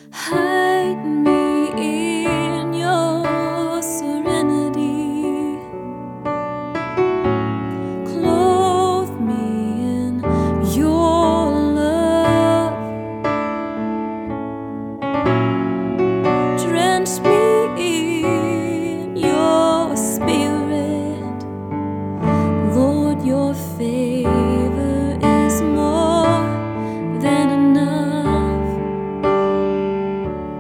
Hide me in your serenity. Clothe me in your love. Drench me in your spirit. Lord, your favor is more than enough.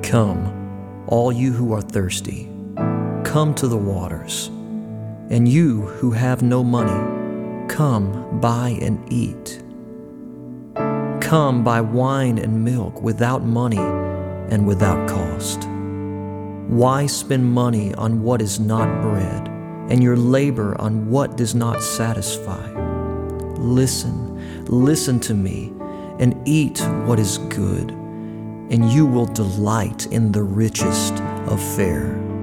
Come, all you who are thirsty, come to the waters. And you who have no money, come buy and eat. Come buy wine and milk without money and without cost. Why spend money on what is not bread, and your labor on what does not satisfy? Listen to me, and eat what is good, and you will delight in the richest of fare.